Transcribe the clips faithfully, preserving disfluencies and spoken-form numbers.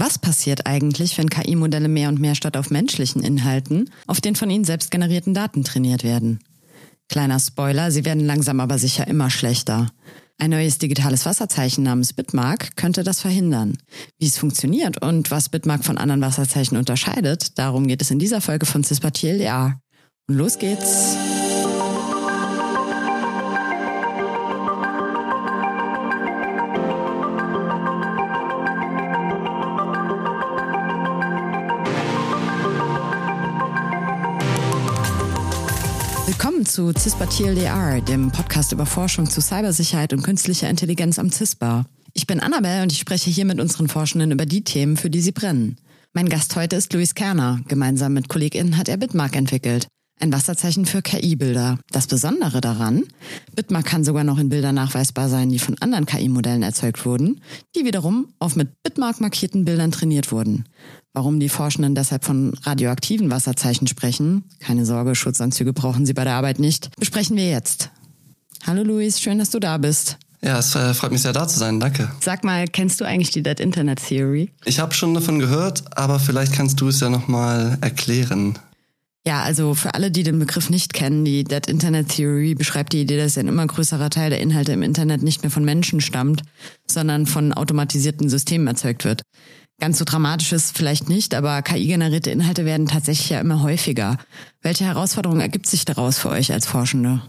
Was passiert eigentlich, wenn K I-Modelle mehr und mehr statt auf menschlichen Inhalten auf den von ihnen selbst generierten Daten trainiert werden? Kleiner Spoiler, sie werden langsam aber sicher immer schlechter. Ein neues digitales Wasserzeichen namens Bitmark könnte das verhindern. Wie es funktioniert und was Bitmark von anderen Wasserzeichen unterscheidet, darum geht es in dieser Folge von CISPA T L D R. Und los geht's! Willkommen zu CISPA T L D R, dem Podcast über Forschung zu Cybersicherheit und künstlicher Intelligenz am CISPA. Ich bin Annabelle und ich spreche hier mit unseren Forschenden über die Themen, für die sie brennen. Mein Gast heute ist Luis Kerner. Gemeinsam mit KollegInnen hat er Bitmark entwickelt. Ein Wasserzeichen für K I-Bilder. Das Besondere daran, Bitmark kann sogar noch in Bildern nachweisbar sein, die von anderen K I-Modellen erzeugt wurden, die wiederum auf mit Bitmark markierten Bildern trainiert wurden. Warum die Forschenden deshalb von radioaktiven Wasserzeichen sprechen, keine Sorge, Schutzanzüge brauchen sie bei der Arbeit nicht, besprechen wir jetzt. Hallo Luis, schön, dass du da bist. Ja, es äh, freut mich sehr, da zu sein, danke. Sag mal, kennst du eigentlich die Dead Internet Theory? Ich habe schon davon gehört, aber vielleicht kannst du es ja nochmal erklären. Ja, also für alle, die den Begriff nicht kennen, die Dead Internet Theory beschreibt die Idee, dass ein immer größerer Teil der Inhalte im Internet nicht mehr von Menschen stammt, sondern von automatisierten Systemen erzeugt wird. Ganz so dramatisch ist es vielleicht nicht, aber K I-generierte Inhalte werden tatsächlich ja immer häufiger. Welche Herausforderung ergibt sich daraus für euch als Forschende?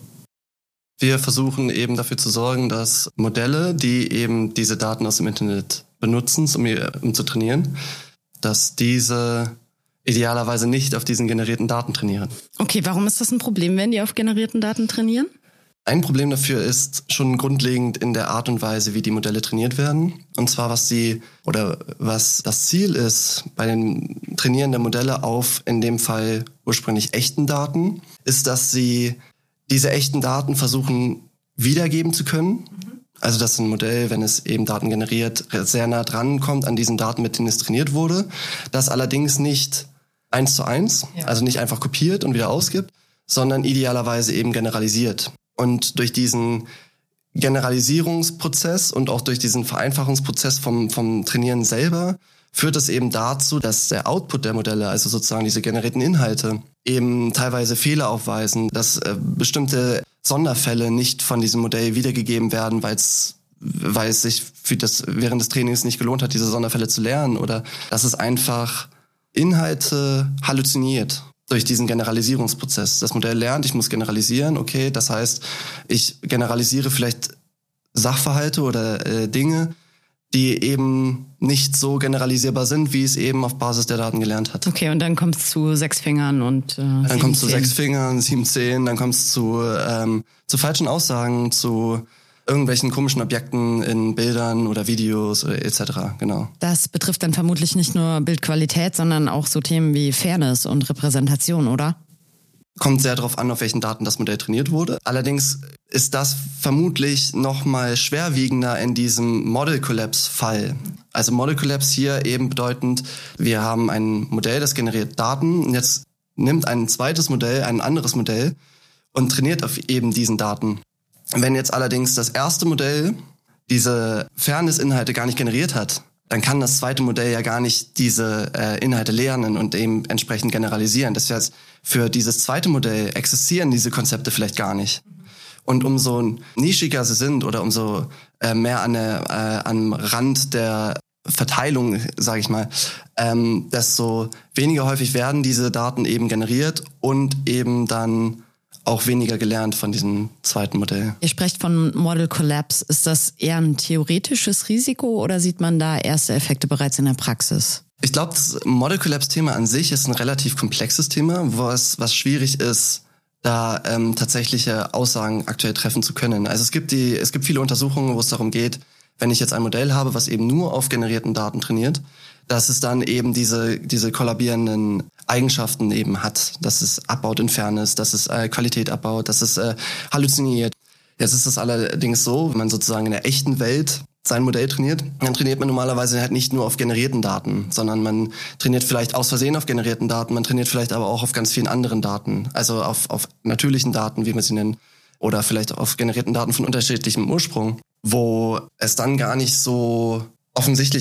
Wir versuchen eben dafür zu sorgen, dass Modelle, die eben diese Daten aus dem Internet benutzen, um, um zu trainieren, dass diese idealerweise nicht auf diesen generierten Daten trainieren. Okay, warum ist das ein Problem, wenn die auf generierten Daten trainieren? Ein Problem dafür ist schon grundlegend in der Art und Weise, wie die Modelle trainiert werden. Und zwar, was sie oder was das Ziel ist bei den Trainieren der Modelle auf, in dem Fall ursprünglich echten Daten, ist, dass sie diese echten Daten versuchen wiedergeben zu können. Also dass ein Modell, wenn es eben Daten generiert, sehr nah dran kommt an diesen Daten, mit denen es trainiert wurde. Das allerdings nicht eins zu eins, ja. Also nicht einfach kopiert und wieder ausgibt, sondern idealerweise eben generalisiert. Und durch diesen Generalisierungsprozess und auch durch diesen Vereinfachungsprozess vom, vom Trainieren selber führt es eben dazu, dass der Output der Modelle, also sozusagen diese generierten Inhalte, eben teilweise Fehler aufweisen, dass äh, bestimmte Sonderfälle nicht von diesem Modell wiedergegeben werden, weil es weil es sich für das während des Trainings nicht gelohnt hat, diese Sonderfälle zu lernen, oder dass es einfach Inhalte halluziniert durch diesen Generalisierungsprozess. Das Modell lernt, ich muss generalisieren, okay, das heißt, ich generalisiere vielleicht Sachverhalte oder äh, Dinge, die eben nicht so generalisierbar sind, wie es eben auf Basis der Daten gelernt hat. Okay, und dann kommt es zu sechs Fingern und äh, Dann kommt es zu sechs Fingern, sieben Zehen, dann kommt es zu, ähm, zu falschen Aussagen, zu irgendwelchen komischen Objekten in Bildern oder Videos oder et cetera. Genau. Das betrifft dann vermutlich nicht nur Bildqualität, sondern auch so Themen wie Fairness und Repräsentation, oder? Kommt sehr darauf an, auf welchen Daten das Modell trainiert wurde. Allerdings ist das vermutlich noch mal schwerwiegender in diesem Model Collapse-Fall. Also Model Collapse hier eben bedeutend, wir haben ein Modell, das generiert Daten und jetzt nimmt ein zweites Modell, ein anderes Modell und trainiert auf eben diesen Daten. Wenn jetzt allerdings das erste Modell diese Fairness-Inhalte gar nicht generiert hat, dann kann das zweite Modell ja gar nicht diese äh, Inhalte lernen und eben entsprechend generalisieren. Das heißt, für dieses zweite Modell existieren diese Konzepte vielleicht gar nicht. Und umso nischiger sie sind oder umso äh, mehr an der, äh, am Rand der Verteilung, sage ich mal, ähm, desto weniger häufig werden diese Daten eben generiert und eben dann auch weniger gelernt von diesem zweiten Modell. Ihr sprecht von Model Collapse. Ist das eher ein theoretisches Risiko oder sieht man da erste Effekte bereits in der Praxis? Ich glaube, das Model Collapse-Thema an sich ist ein relativ komplexes Thema, was, was schwierig ist, da ähm, tatsächliche Aussagen aktuell treffen zu können. Also es gibt die, es gibt viele Untersuchungen, wo es darum geht, wenn ich jetzt ein Modell habe, was eben nur auf generierten Daten trainiert, dass es dann eben diese diese kollabierenden Eigenschaften eben hat, dass es abbaut in Fairness, dass es äh, Qualität abbaut, dass es äh, halluziniert. Jetzt ist es allerdings so, wenn man sozusagen in der echten Welt sein Modell trainiert, dann trainiert man normalerweise halt nicht nur auf generierten Daten, sondern man trainiert vielleicht aus Versehen auf generierten Daten, man trainiert vielleicht aber auch auf ganz vielen anderen Daten, also auf auf natürlichen Daten, wie man sie nennt, oder vielleicht auf generierten Daten von unterschiedlichem Ursprung, wo es dann gar nicht so offensichtlich ist,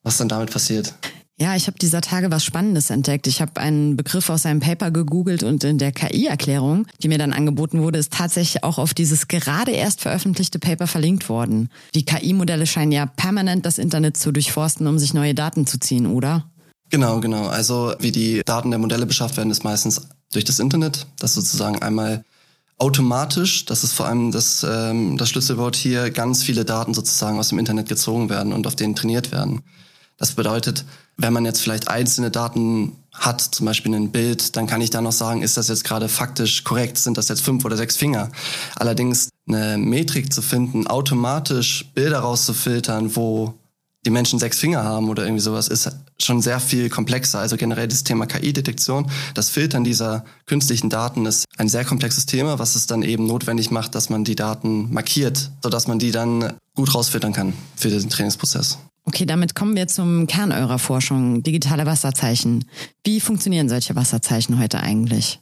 was dann damit passiert. Ja, ich habe dieser Tage was Spannendes entdeckt. Ich habe einen Begriff aus einem Paper gegoogelt und in der K I-Erklärung, die mir dann angeboten wurde, ist tatsächlich auch auf dieses gerade erst veröffentlichte Paper verlinkt worden. Die K I-Modelle scheinen ja permanent das Internet zu durchforsten, um sich neue Daten zu ziehen, oder? Genau, genau. Also wie die Daten der Modelle beschafft werden, ist meistens durch das Internet. Das sozusagen einmal automatisch, das ist vor allem das, ähm, das Schlüsselwort hier, ganz viele Daten sozusagen aus dem Internet gezogen werden und auf denen trainiert werden. Das bedeutet, wenn man jetzt vielleicht einzelne Daten hat, zum Beispiel ein Bild, dann kann ich da noch sagen, ist das jetzt gerade faktisch korrekt, sind das jetzt fünf oder sechs Finger. Allerdings eine Metrik zu finden, automatisch Bilder rauszufiltern, wo die Menschen sechs Finger haben oder irgendwie sowas, ist schon sehr viel komplexer. Also generell das Thema K I-Detektion, das Filtern dieser künstlichen Daten ist ein sehr komplexes Thema, was es dann eben notwendig macht, dass man die Daten markiert, sodass man die dann gut rausfiltern kann für den Trainingsprozess. Okay, damit kommen wir zum Kern eurer Forschung, digitale Wasserzeichen. Wie funktionieren solche Wasserzeichen heute eigentlich?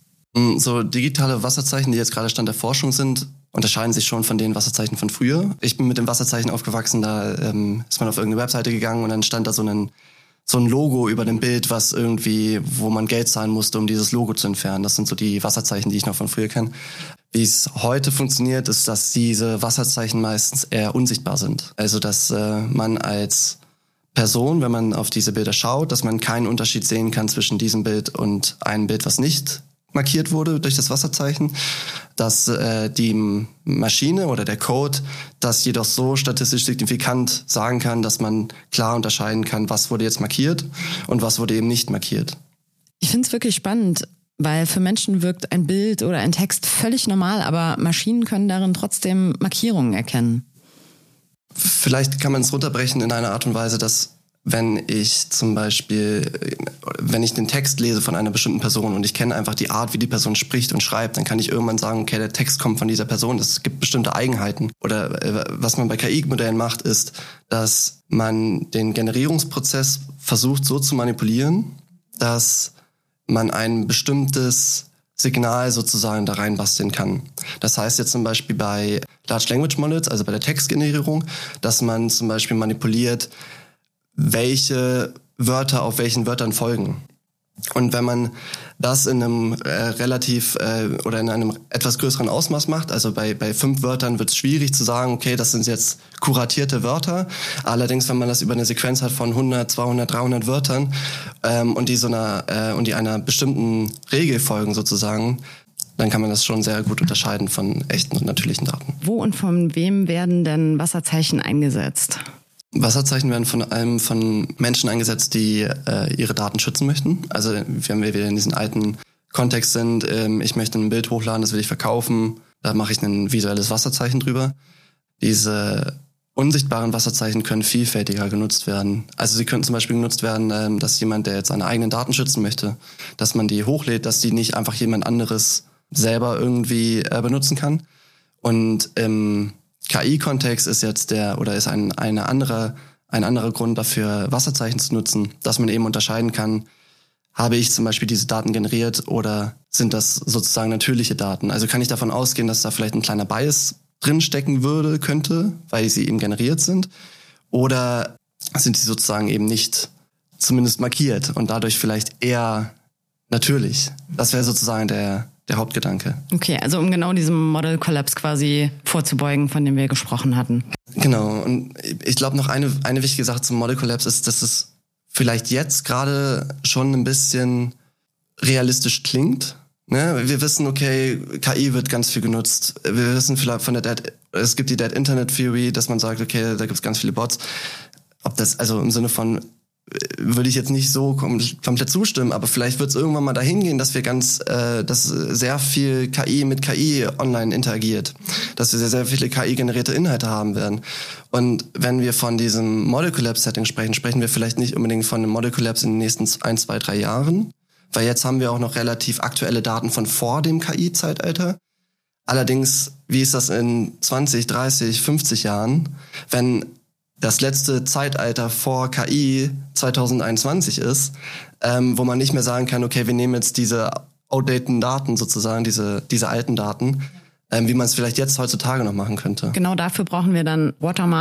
So digitale Wasserzeichen, die jetzt gerade Stand der Forschung sind, unterscheiden sich schon von den Wasserzeichen von früher. Ich bin mit dem Wasserzeichen aufgewachsen, da ähm, ist man auf irgendeine Webseite gegangen und dann stand da so ein, so ein Logo über dem Bild, was irgendwie, wo man Geld zahlen musste, um dieses Logo zu entfernen. Das sind so die Wasserzeichen, die ich noch von früher kenne. Wie es heute funktioniert, ist, dass diese Wasserzeichen meistens eher unsichtbar sind. Also dass äh, man als Person, wenn man auf diese Bilder schaut, dass man keinen Unterschied sehen kann zwischen diesem Bild und einem Bild, was nicht markiert wurde durch das Wasserzeichen, dass äh, die Maschine oder der Code das jedoch so statistisch signifikant sagen kann, dass man klar unterscheiden kann, was wurde jetzt markiert und was wurde eben nicht markiert. Ich finde es wirklich spannend, weil für Menschen wirkt ein Bild oder ein Text völlig normal, aber Maschinen können darin trotzdem Markierungen erkennen. Vielleicht kann man es runterbrechen in einer Art und Weise, dass wenn ich zum Beispiel, wenn ich den Text lese von einer bestimmten Person und ich kenne einfach die Art, wie die Person spricht und schreibt, dann kann ich irgendwann sagen, okay, der Text kommt von dieser Person, es gibt bestimmte Eigenheiten. Oder äh, was man bei K I-Modellen macht, ist, dass man den Generierungsprozess versucht so zu manipulieren, dass man ein bestimmtes Signal sozusagen da reinbasteln kann. Das heißt jetzt zum Beispiel bei Large Language Models, also bei der Textgenerierung, dass man zum Beispiel manipuliert, welche Wörter auf welchen Wörtern folgen. Und wenn man das in einem äh, relativ äh, oder in einem etwas größeren Ausmaß macht, also bei bei fünf Wörtern wird es schwierig zu sagen, okay, das sind jetzt kuratierte Wörter. Allerdings, wenn man das über eine Sequenz hat von hundert, zweihundert, dreihundert Wörtern ähm, und die so einer äh, und die einer bestimmten Regel folgen sozusagen, dann kann man das schon sehr gut unterscheiden von echten und natürlichen Daten. Wo und von wem werden denn Wasserzeichen eingesetzt? Wasserzeichen werden von allem von Menschen eingesetzt, die äh, ihre Daten schützen möchten. Also wenn wir wieder in diesem alten Kontext sind, ähm, ich möchte ein Bild hochladen, das will ich verkaufen, da mache ich ein visuelles Wasserzeichen drüber. Diese unsichtbaren Wasserzeichen können vielfältiger genutzt werden. Also sie können zum Beispiel genutzt werden, ähm, dass jemand, der jetzt seine eigenen Daten schützen möchte, dass man die hochlädt, dass die nicht einfach jemand anderes selber irgendwie äh, benutzen kann. Und im K I-Kontext ist jetzt der oder ist ein eine andere ein anderer Grund dafür, Wasserzeichen zu nutzen, dass man eben unterscheiden kann, habe ich zum Beispiel diese Daten generiert oder sind das sozusagen natürliche Daten? Also kann ich davon ausgehen, dass da vielleicht ein kleiner Bias drinstecken würde, könnte, weil sie eben generiert sind, oder sind sie sozusagen eben nicht zumindest markiert und dadurch vielleicht eher natürlich? Das wäre sozusagen der der Hauptgedanke. Okay, also um genau diesem Model Collapse quasi vorzubeugen, von dem wir gesprochen hatten. Genau, und ich glaube noch eine eine wichtige Sache zum Model Collapse ist, dass es vielleicht jetzt gerade schon ein bisschen realistisch klingt. Ne? Wir wissen, okay, K I wird ganz viel genutzt. Wir wissen vielleicht von der Dead, es gibt die Dead Internet Theory, dass man sagt, okay, da gibt es ganz viele Bots. Ob das, also im Sinne von, würde ich jetzt nicht so kom- komplett zustimmen, aber vielleicht wird es irgendwann mal dahin gehen, dass wir ganz, äh, dass sehr viel K I mit K I online interagiert, dass wir sehr, sehr viele K I-generierte Inhalte haben werden. Und wenn wir von diesem Model Collapse-Setting sprechen, sprechen wir vielleicht nicht unbedingt von einem Model Collapse in den nächsten ein, zwei, drei Jahren, weil jetzt haben wir auch noch relativ aktuelle Daten von vor dem K I-Zeitalter. Allerdings, wie ist das in zwanzig, dreißig, fünfzig Jahren, wenn das letzte Zeitalter vor K I zwanzig einundzwanzig ist, ähm, wo man nicht mehr sagen kann, okay, wir nehmen jetzt diese outdated Daten sozusagen, diese diese alten Daten, ähm, wie man es vielleicht jetzt heutzutage noch machen könnte. Genau dafür brauchen wir dann Watermarks,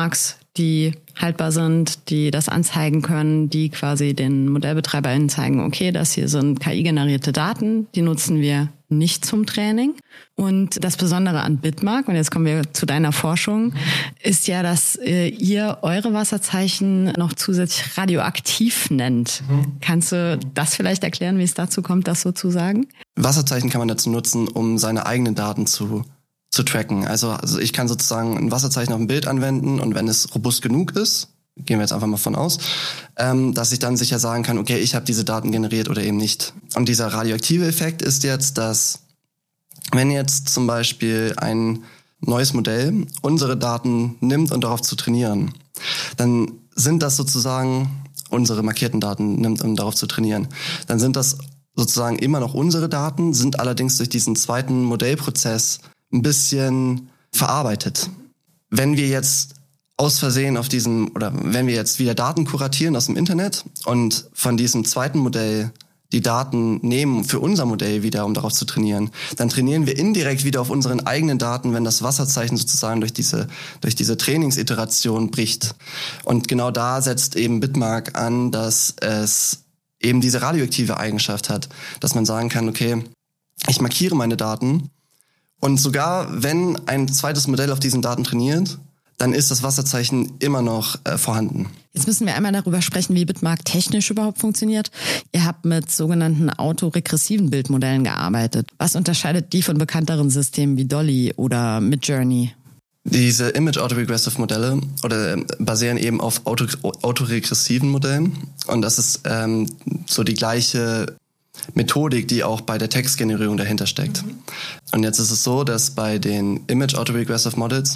die haltbar sind, die das anzeigen können, die quasi den ModellbetreiberInnen zeigen, okay, das hier sind K I-generierte Daten, die nutzen wir nicht zum Training. Und das Besondere an Bitmark, und jetzt kommen wir zu deiner Forschung, ist ja, dass äh, ihr eure Wasserzeichen noch zusätzlich radioaktiv nennt. Mhm. Kannst du das vielleicht erklären, wie es dazu kommt, das so zu sagen? Wasserzeichen kann man dazu nutzen, um seine eigenen Daten zu zu tracken. Also, also ich kann sozusagen ein Wasserzeichen auf ein Bild anwenden und wenn es robust genug ist, gehen wir jetzt einfach mal von aus, ähm, dass ich dann sicher sagen kann, okay, ich habe diese Daten generiert oder eben nicht. Und dieser radioaktive Effekt ist jetzt, dass wenn jetzt zum Beispiel ein neues Modell unsere Daten nimmt und darauf zu trainieren, dann sind das sozusagen unsere markierten Daten nimmt, um darauf zu trainieren, dann sind das sozusagen immer noch unsere Daten, sind allerdings durch diesen zweiten Modellprozess ein bisschen verarbeitet. Wenn wir jetzt aus Versehen auf diesem, oder wenn wir jetzt wieder Daten kuratieren aus dem Internet und von diesem zweiten Modell die Daten nehmen für unser Modell wieder, um darauf zu trainieren, dann trainieren wir indirekt wieder auf unseren eigenen Daten, wenn das Wasserzeichen sozusagen durch diese, durch diese Trainingsiteration bricht. Und genau da setzt eben Bitmark an, dass es eben diese radioaktive Eigenschaft hat, dass man sagen kann, okay, ich markiere meine Daten, und sogar wenn ein zweites Modell auf diesen Daten trainiert, dann ist das Wasserzeichen immer noch äh, vorhanden. Jetzt müssen wir einmal darüber sprechen, wie Bitmark technisch überhaupt funktioniert. Ihr habt mit sogenannten autoregressiven Bildmodellen gearbeitet. Was unterscheidet die von bekannteren Systemen wie Dolly oder Midjourney? Diese Image Autoregressive Modelle oder äh, basieren eben auf auto, autoregressiven Modellen. Und das ist ähm, so die gleiche Methodik, die auch bei der Textgenerierung dahinter steckt. Mhm. Und jetzt ist es so, dass bei den Image Autoregressive Models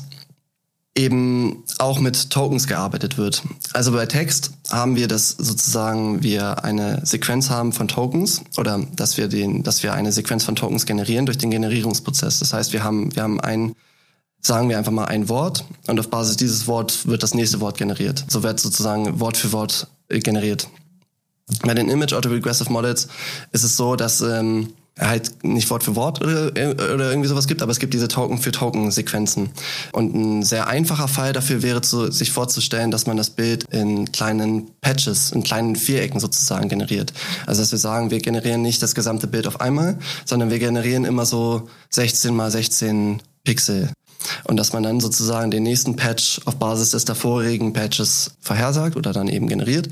eben auch mit Tokens gearbeitet wird. Also bei Text haben wir das sozusagen, wir eine Sequenz haben von Tokens oder dass wir den, dass wir eine Sequenz von Tokens generieren durch den Generierungsprozess. Das heißt, wir haben, wir haben ein, sagen wir einfach mal ein Wort und auf Basis dieses Wort wird das nächste Wort generiert. So wird sozusagen Wort für Wort generiert. Bei den Image Autoregressive Models ist es so, dass ähm, halt nicht Wort für Wort oder, oder irgendwie sowas gibt, aber es gibt diese Token für Token-Sequenzen. Und ein sehr einfacher Fall dafür wäre, zu, sich vorzustellen, dass man das Bild in kleinen Patches, in kleinen Vierecken sozusagen generiert. Also dass wir sagen, wir generieren nicht das gesamte Bild auf einmal, sondern wir generieren immer so sechzehn mal sechzehn Pixel. Und dass man dann sozusagen den nächsten Patch auf Basis des davorigen Patches vorhersagt oder dann eben generiert.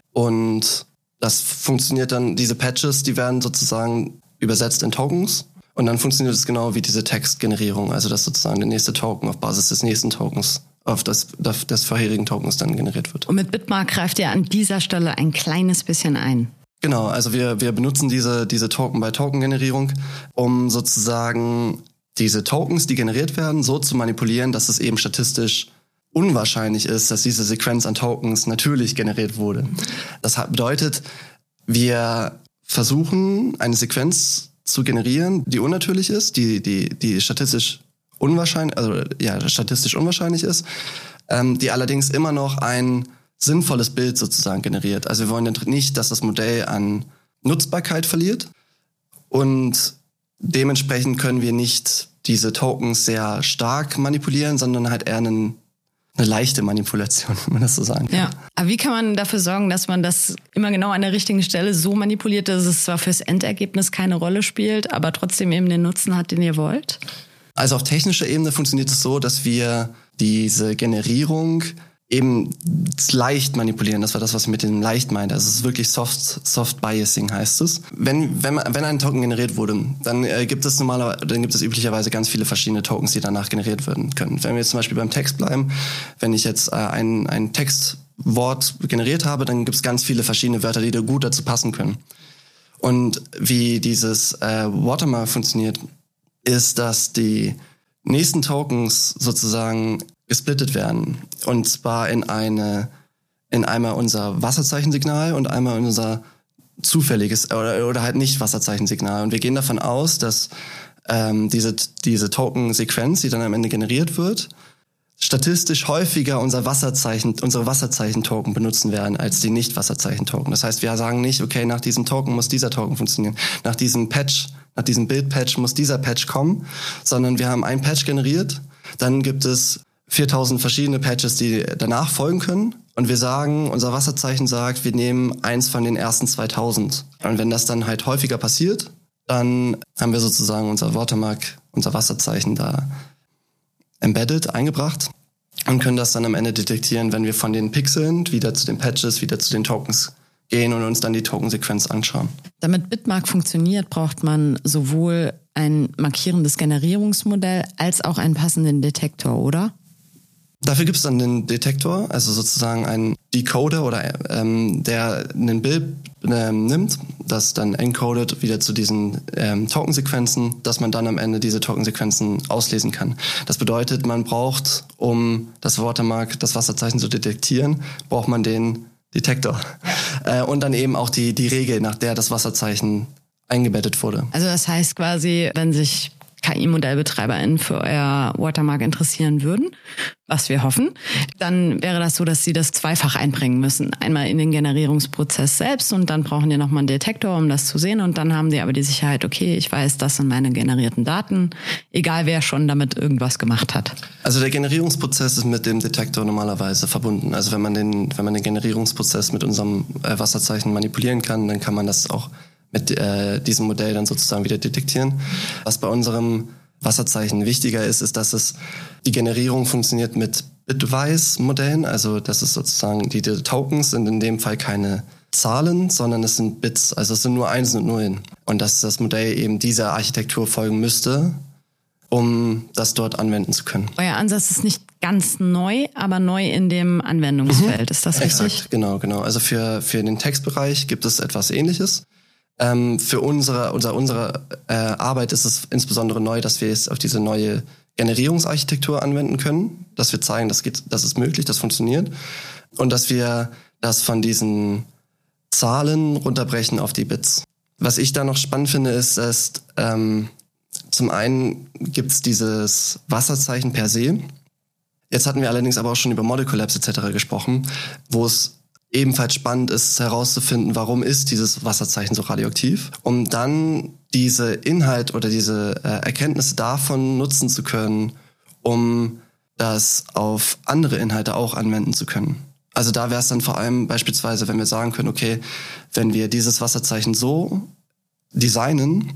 Und das funktioniert dann, diese Patches, die werden sozusagen übersetzt in Tokens und dann funktioniert es genau wie diese Textgenerierung, also dass sozusagen der nächste Token auf Basis des nächsten Tokens, auf das, des vorherigen Tokens dann generiert wird. Und mit Bitmark greift ihr an dieser Stelle ein kleines bisschen ein. Genau, also wir, wir benutzen diese, diese Token-by-Token-Generierung, um sozusagen diese Tokens, die generiert werden, so zu manipulieren, dass es eben statistisch unwahrscheinlich ist, dass diese Sequenz an Tokens natürlich generiert wurde. Das bedeutet, wir versuchen, eine Sequenz zu generieren, die unnatürlich ist, die, die, die statistisch unwahrscheinlich, also ja, statistisch unwahrscheinlich ist, ähm, die allerdings immer noch ein sinnvolles Bild sozusagen generiert. Also wir wollen nicht, dass das Modell an Nutzbarkeit verliert und dementsprechend können wir nicht diese Tokens sehr stark manipulieren, sondern halt eher einen eine leichte Manipulation, wenn man das so sagen kann. Ja, aber wie kann man dafür sorgen, dass man das immer genau an der richtigen Stelle so manipuliert, dass es zwar fürs Endergebnis keine Rolle spielt, aber trotzdem eben den Nutzen hat, den ihr wollt? Also auf technischer Ebene funktioniert es so, dass wir diese Generierung eben leicht manipulieren. Das war das, was ich mit dem leicht meinte. Also es ist wirklich Soft, Soft Biasing heißt es. Wenn, wenn, wenn ein Token generiert wurde, dann äh, gibt es normalerweise, dann gibt es üblicherweise ganz viele verschiedene Tokens, die danach generiert werden können. Wenn wir jetzt zum Beispiel beim Text bleiben, wenn ich jetzt äh, ein, ein Textwort generiert habe, dann gibt es ganz viele verschiedene Wörter, die da gut dazu passen können. Und wie dieses äh, Watermark funktioniert, ist, dass die nächsten Tokens sozusagen gesplittet werden. Und zwar in eine, in einmal unser Wasserzeichen-Signal und einmal unser zufälliges oder, oder halt nicht Wasserzeichen-Signal. Und wir gehen davon aus, dass ähm, diese, diese Token-Sequenz, die dann am Ende generiert wird, statistisch häufiger unser Wasserzeichen, unsere Wasserzeichen-Token benutzen werden als die Nicht-Wasserzeichen-Token. Das heißt, wir sagen nicht, okay, nach diesem Token muss dieser Token funktionieren. Nach diesem Patch, nach diesem Bild-Patch muss dieser Patch kommen, sondern wir haben einen Patch generiert, dann gibt es viertausend verschiedene Patches, die danach folgen können. Und wir sagen, unser Wasserzeichen sagt, wir nehmen eins von den ersten zweitausend. Und wenn das dann halt häufiger passiert, dann haben wir sozusagen unser Watermark, unser Wasserzeichen da embedded, eingebracht und können das dann am Ende detektieren, wenn wir von den Pixeln wieder zu den Patches, wieder zu den Tokens gehen und uns dann die Tokensequenz anschauen. Damit Bitmark funktioniert, braucht man sowohl ein markierendes Generierungsmodell als auch einen passenden Detektor, oder? Dafür gibt es dann den Detektor, also sozusagen einen Decoder, oder ähm, der ein Bild ähm, nimmt, das dann encodet wieder zu diesen ähm, Tokensequenzen, dass man dann am Ende diese Tokensequenzen auslesen kann. Das bedeutet, man braucht, um das Watermark, das Wasserzeichen zu detektieren, braucht man den Detektor. Äh, und dann eben auch die, die Regel, nach der das Wasserzeichen eingebettet wurde. Also das heißt quasi, wenn sich K I-ModellbetreiberInnen für euer Watermark interessieren würden, was wir hoffen, dann wäre das so, dass sie das zweifach einbringen müssen. Einmal in den Generierungsprozess selbst und dann brauchen die nochmal einen Detektor, um das zu sehen, und dann haben die aber die Sicherheit, okay, ich weiß, das sind meine generierten Daten, egal wer schon damit irgendwas gemacht hat. Also der Generierungsprozess ist mit dem Detektor normalerweise verbunden. Also wenn man den, wenn man den Generierungsprozess mit unserem äh, Wasserzeichen manipulieren kann, dann kann man das auch mit äh, diesem Modell dann sozusagen wieder detektieren. Was bei unserem Wasserzeichen wichtiger ist, ist, dass es die Generierung funktioniert mit Bitwise-Modellen. Also das ist sozusagen, die, die Tokens sind in dem Fall keine Zahlen, sondern es sind Bits. Also es sind nur Einsen und Nullen. Und dass das Modell eben dieser Architektur folgen müsste, um das dort anwenden zu können. Euer Ansatz ist nicht ganz neu, aber neu in dem Anwendungsfeld. Mhm. Ist das richtig? Exakt, genau, genau. Also für, für den Textbereich gibt es etwas Ähnliches. Ähm, für unsere, unser, unsere äh, Arbeit ist es insbesondere neu, dass wir es auf diese neue Generierungsarchitektur anwenden können, dass wir zeigen, das geht, das ist möglich, das funktioniert, und dass wir das von diesen Zahlen runterbrechen auf die Bits. Was ich da noch spannend finde, ist, dass ähm, zum einen gibt es dieses Wasserzeichen per se. Jetzt hatten wir allerdings aber auch schon über Model Collapse et cetera gesprochen, wo es ebenfalls spannend ist herauszufinden, warum ist dieses Wasserzeichen so radioaktiv, um dann diese Inhalt oder diese äh, Erkenntnisse davon nutzen zu können, um das auf andere Inhalte auch anwenden zu können. Also da wäre es dann vor allem beispielsweise, wenn wir sagen können, okay, wenn wir dieses Wasserzeichen so designen,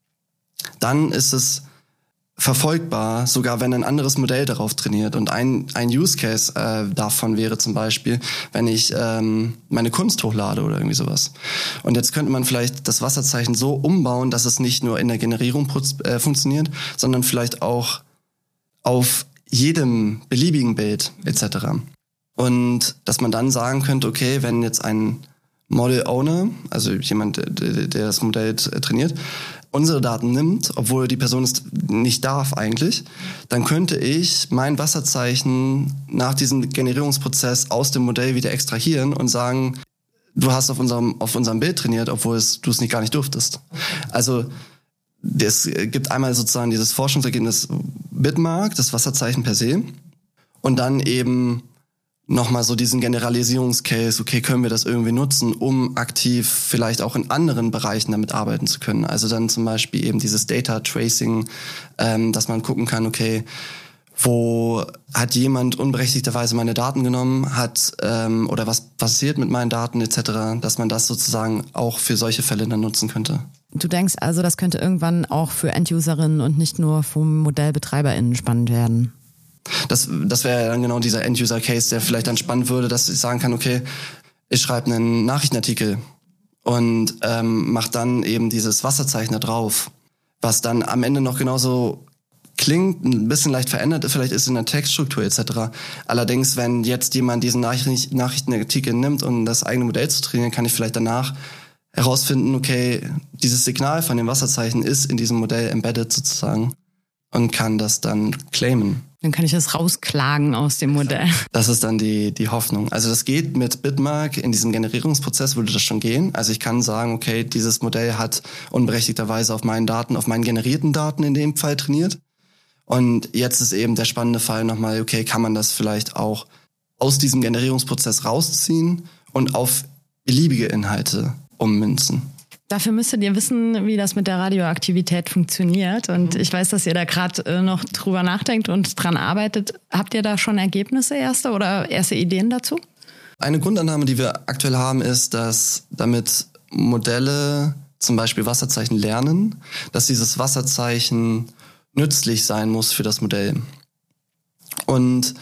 dann ist es verfolgbar, sogar wenn ein anderes Modell darauf trainiert. Und ein, ein Use Case äh, davon wäre zum Beispiel, wenn ich ähm, meine Kunst hochlade oder irgendwie sowas. Und jetzt könnte man vielleicht das Wasserzeichen so umbauen, dass es nicht nur in der Generierung äh, funktioniert, sondern vielleicht auch auf jedem beliebigen Bild et cetera. Und dass man dann sagen könnte, okay, wenn jetzt ein Model Owner, also jemand, der, der das Modell trainiert, unsere Daten nimmt, obwohl die Person es nicht darf eigentlich, dann könnte ich mein Wasserzeichen nach diesem Generierungsprozess aus dem Modell wieder extrahieren und sagen, du hast auf unserem, auf unserem Bild trainiert, obwohl es, du es nicht, gar nicht durftest. Also es gibt einmal sozusagen dieses Forschungsergebnis Bitmark, das Wasserzeichen per se, und dann eben nochmal so diesen Generalisierungscase, okay, können wir das irgendwie nutzen, um aktiv vielleicht auch in anderen Bereichen damit arbeiten zu können. Also dann zum Beispiel eben dieses Data Tracing, ähm, dass man gucken kann, okay, wo hat jemand unberechtigterweise meine Daten genommen, hat ähm, oder was passiert mit meinen Daten et cetera, dass man das sozusagen auch für solche Fälle dann nutzen könnte. Du denkst also, das könnte irgendwann auch für Enduserinnen und nicht nur für ModellbetreiberInnen spannend werden? Das, das wäre dann genau dieser End-User-Case, der vielleicht dann spannend würde, dass ich sagen kann, okay, ich schreibe einen Nachrichtenartikel und ähm, mache dann eben dieses Wasserzeichen da drauf, was dann am Ende noch genauso klingt, ein bisschen leicht verändert vielleicht ist in der Textstruktur et cetera. Allerdings, wenn jetzt jemand diesen Nachricht- Nachrichtenartikel nimmt, um das eigene Modell zu trainieren, kann ich vielleicht danach herausfinden, okay, dieses Signal von dem Wasserzeichen ist in diesem Modell embedded sozusagen und kann das dann claimen. Dann kann ich das rausklagen aus dem Modell. Das ist dann die die Hoffnung. Also das geht mit Bitmark, in diesem Generierungsprozess würde das schon gehen. Also ich kann sagen, okay, dieses Modell hat unberechtigterweise auf meinen Daten, auf meinen generierten Daten in dem Fall trainiert. Und jetzt ist eben der spannende Fall nochmal, okay, kann man das vielleicht auch aus diesem Generierungsprozess rausziehen und auf beliebige Inhalte ummünzen? Dafür müsstet ihr wissen, wie das mit der Radioaktivität funktioniert. Und ich weiß, dass ihr da gerade äh, noch drüber nachdenkt und dran arbeitet. Habt ihr da schon Ergebnisse erste oder erste Ideen dazu? Eine Grundannahme, die wir aktuell haben, ist, dass damit Modelle zum Beispiel Wasserzeichen lernen, dass dieses Wasserzeichen nützlich sein muss für das Modell. Und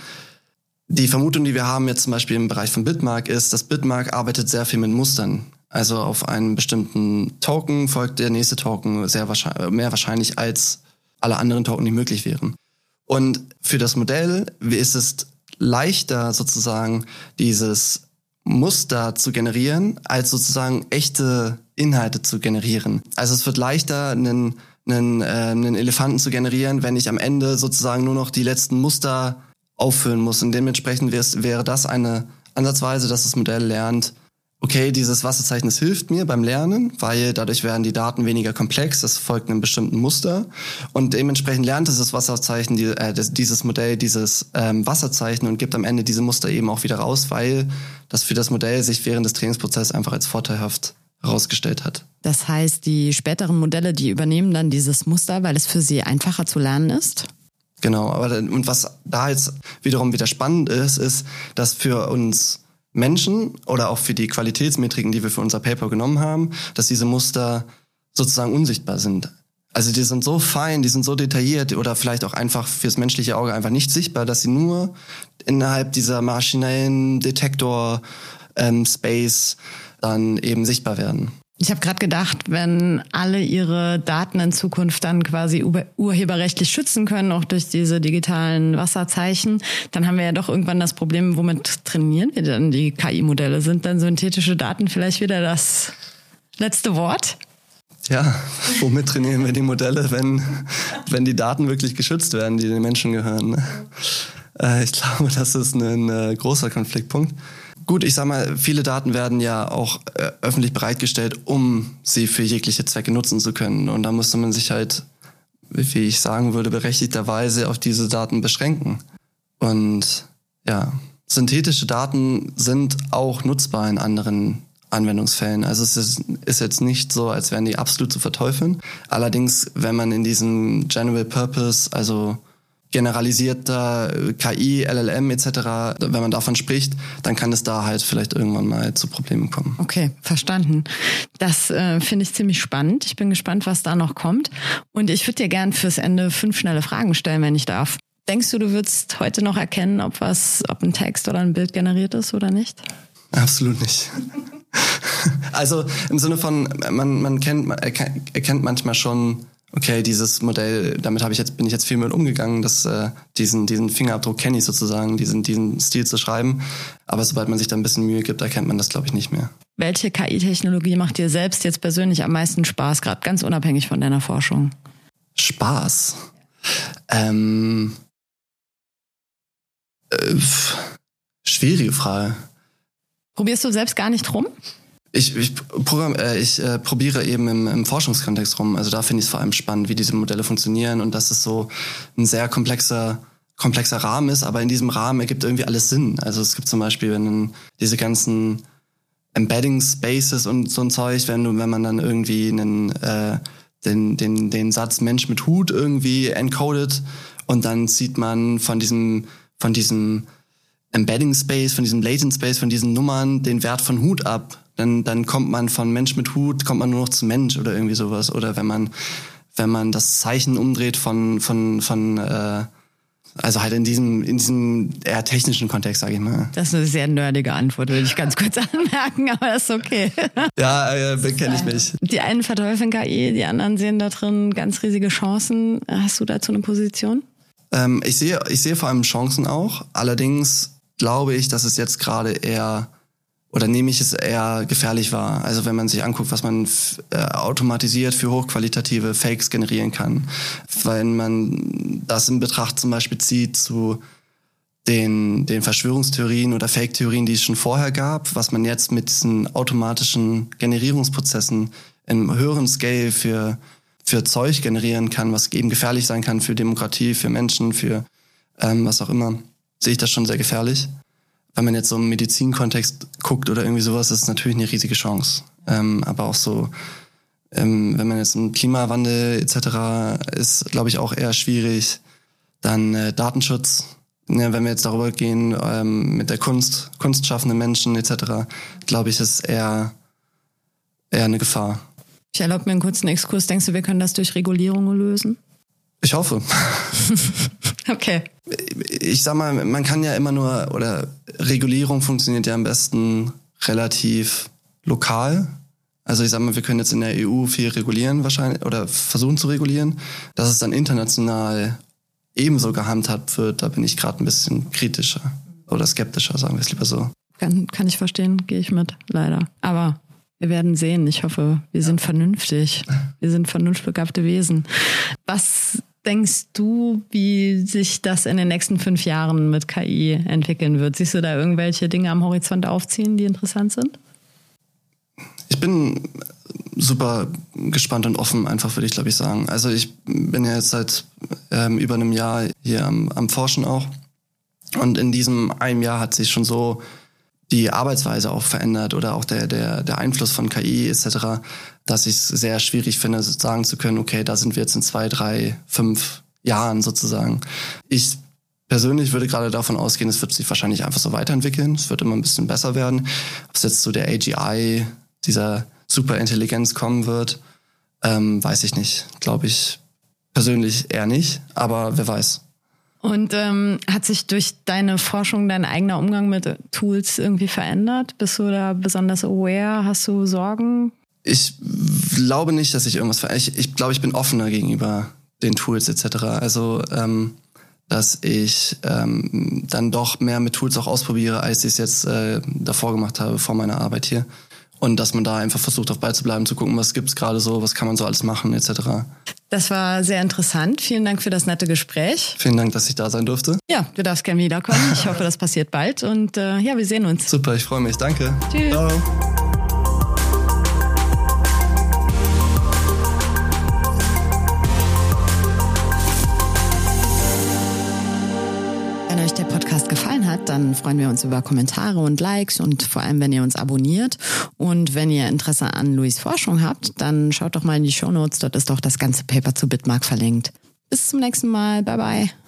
die Vermutung, die wir haben jetzt zum Beispiel im Bereich von Bitmark, ist, dass Bitmark arbeitet sehr viel mit Mustern. Also auf einen bestimmten Token folgt der nächste Token sehr wahrscheinlich, mehr wahrscheinlich als alle anderen Token, die möglich wären. Und für das Modell ist es leichter sozusagen dieses Muster zu generieren, als sozusagen echte Inhalte zu generieren. Also es wird leichter, einen, einen, äh, einen Elefanten zu generieren, wenn ich am Ende sozusagen nur noch die letzten Muster auffüllen muss. Und dementsprechend wäre das eine Ansatzweise, dass das Modell lernt, okay, dieses Wasserzeichen, das hilft mir beim Lernen, weil dadurch werden die Daten weniger komplex, es folgt einem bestimmten Muster und dementsprechend lernt dieses Wasserzeichen, die, äh, das, dieses Modell, dieses ähm, Wasserzeichen und gibt am Ende diese Muster eben auch wieder raus, weil das für das Modell sich während des Trainingsprozesses einfach als vorteilhaft herausgestellt hat. Das heißt, die späteren Modelle, die übernehmen dann dieses Muster, weil es für sie einfacher zu lernen ist? Genau, aber und was da jetzt wiederum wieder spannend ist, ist, dass für uns Menschen oder auch für die Qualitätsmetriken, die wir für unser Paper genommen haben, dass diese Muster sozusagen unsichtbar sind. Also die sind so fein, die sind so detailliert oder vielleicht auch einfach fürs menschliche Auge einfach nicht sichtbar, dass sie nur innerhalb dieser maschinellen Detektor ähm, Space dann eben sichtbar werden. Ich habe gerade gedacht, wenn alle ihre Daten in Zukunft dann quasi ur- urheberrechtlich schützen können, auch durch diese digitalen Wasserzeichen, dann haben wir ja doch irgendwann das Problem, womit trainieren wir denn die K I-Modelle? Sind dann synthetische Daten vielleicht wieder das letzte Wort? Ja, womit trainieren wir die Modelle, wenn, wenn die Daten wirklich geschützt werden, die den Menschen gehören? Ne? Äh, ich glaube, das ist ein äh, großer Konfliktpunkt. Gut, ich sag mal, viele Daten werden ja auch äh, öffentlich bereitgestellt, um sie für jegliche Zwecke nutzen zu können. Und da musste man sich halt, wie ich sagen würde, berechtigterweise auf diese Daten beschränken. Und ja, synthetische Daten sind auch nutzbar in anderen Anwendungsfällen. Also es ist, ist jetzt nicht so, als wären die absolut zu verteufeln. Allerdings, wenn man in diesem General Purpose, also generalisierter K I, L L M et cetera, wenn man davon spricht, dann kann es da halt vielleicht irgendwann mal zu Problemen kommen. Okay, verstanden. Das äh, finde ich ziemlich spannend. Ich bin gespannt, was da noch kommt. Und ich würde dir gern fürs Ende fünf schnelle Fragen stellen, wenn ich darf. Denkst du, du würdest heute noch erkennen, ob was, ob ein Text oder ein Bild generiert ist oder nicht? Absolut nicht. Also im Sinne von, man, man kennt, man erkennt manchmal schon, okay, dieses Modell, damit habe ich jetzt, bin ich jetzt viel mit umgegangen, dass äh, diesen, diesen Fingerabdruck kenne ich sozusagen, diesen, diesen Stil zu schreiben. Aber sobald man sich da ein bisschen Mühe gibt, erkennt man das, glaube ich, nicht mehr. Welche K I-Technologie macht dir selbst jetzt persönlich am meisten Spaß, gerade ganz unabhängig von deiner Forschung? Spaß? Ähm, äh, schwierige Frage. Probierst du selbst gar nicht rum? Ich, ich, Programm, äh, ich äh, probiere eben im, im Forschungskontext rum. Also da finde ich es vor allem spannend, wie diese Modelle funktionieren und dass es so ein sehr komplexer, komplexer Rahmen ist, aber in diesem Rahmen ergibt irgendwie alles Sinn. Also es gibt zum Beispiel, wenn diese ganzen Embedding Spaces und so ein Zeug, wenn du, wenn man dann irgendwie einen, äh, den, den, den Satz Mensch mit Hut irgendwie encodet und dann zieht man von diesem, von diesem Embedding Space, von diesem Latent Space, von diesen Nummern den Wert von Hut ab. Dann, dann kommt man von Mensch mit Hut, kommt man nur noch zu Mensch oder irgendwie sowas. Oder wenn man, wenn man das Zeichen umdreht von, von, von, äh, also halt in diesem, in diesem eher technischen Kontext, sage ich mal. Das ist eine sehr nerdige Antwort, würde ich ganz kurz anmerken, aber das ist okay. Ja, äh, kenne ich mich. Die einen verteufeln K I, die anderen sehen da drin ganz riesige Chancen. Hast du dazu eine Position? Ähm, ich sehe, ich sehe vor allem Chancen auch. Allerdings glaube ich, dass es jetzt gerade eher oder nehme ich es eher gefährlich wahr. Also wenn man sich anguckt, was man f- äh, automatisiert für hochqualitative Fakes generieren kann. Wenn man das in Betracht zum Beispiel zieht zu den, den Verschwörungstheorien oder Fake-Theorien, die es schon vorher gab, was man jetzt mit diesen automatischen Generierungsprozessen im höheren Scale für, für Zeug generieren kann, was eben gefährlich sein kann für Demokratie, für Menschen, für ähm, was auch immer, sehe ich das schon sehr gefährlich. Wenn man jetzt so im Medizinkontext guckt oder irgendwie sowas, ist es natürlich eine riesige Chance. Ähm, aber auch so Ähm, wenn man jetzt im Klimawandel et cetera ist, glaube ich, auch eher schwierig. Dann äh, Datenschutz. Ja, wenn wir jetzt darüber gehen, ähm, mit der Kunst, kunstschaffende Menschen et cetera, glaube ich, ist eher, eher eine Gefahr. Ich erlaube mir einen kurzen Exkurs. Denkst du, wir können das durch Regulierungen lösen? Ich hoffe. Okay. Ich sag mal, man kann ja immer nur, oder Regulierung funktioniert ja am besten relativ lokal. Also ich sag mal, wir können jetzt in der E U viel regulieren wahrscheinlich oder versuchen zu regulieren. Dass es dann international ebenso gehandhabt wird, da bin ich gerade ein bisschen kritischer oder skeptischer, sagen wir es lieber so. Kann, kann ich verstehen, gehe ich mit, leider. Aber wir werden sehen. Ich hoffe, wir sind vernünftig. Wir sind vernunftbegabte Wesen. Was denkst du, wie sich das in den nächsten fünf Jahren mit K I entwickeln wird? Siehst du da irgendwelche Dinge am Horizont aufziehen, die interessant sind? Ich bin super gespannt und offen, einfach würde ich, glaube ich, sagen. Also ich bin ja jetzt seit ähm, über einem Jahr hier am, am Forschen auch. Und in diesem einem Jahr hat sich schon so die Arbeitsweise auch verändert oder auch der, der, der Einfluss von K I et cetera, dass ich es sehr schwierig finde, sagen zu können, okay, da sind wir jetzt in zwei, drei, fünf Jahren sozusagen. Ich persönlich würde gerade davon ausgehen, es wird sich wahrscheinlich einfach so weiterentwickeln. Es wird immer ein bisschen besser werden. Ob es jetzt zu der A G I, dieser Superintelligenz kommen wird, ähm, weiß ich nicht. Glaube ich persönlich eher nicht, aber wer weiß. Und ähm, hat sich durch deine Forschung dein eigener Umgang mit Tools irgendwie verändert? Bist du da besonders aware? Hast du Sorgen? Ich glaube nicht, dass ich irgendwas verändere. Ich, ich glaube, ich bin offener gegenüber den Tools et cetera. Also, ähm, dass ich ähm, dann doch mehr mit Tools auch ausprobiere, als ich es jetzt äh, davor gemacht habe, vor meiner Arbeit hier. Und dass man da einfach versucht, auch beizubleiben, zu gucken, was gibt's gerade so, was kann man so alles machen, et cetera. Das war sehr interessant. Vielen Dank für das nette Gespräch. Vielen Dank, dass ich da sein durfte. Ja, du darfst gerne wiederkommen. Ich hoffe, das passiert bald. Und äh, ja, wir sehen uns. Super, ich freue mich. Danke. Tschüss. Ciao. Wenn euch der Podcast gefallen hat, dann freuen wir uns über Kommentare und Likes und vor allem, wenn ihr uns abonniert. Und wenn ihr Interesse an Louis' Forschung habt, dann schaut doch mal in die Shownotes, dort ist doch das ganze Paper zu Bitmark verlinkt. Bis zum nächsten Mal, bye bye.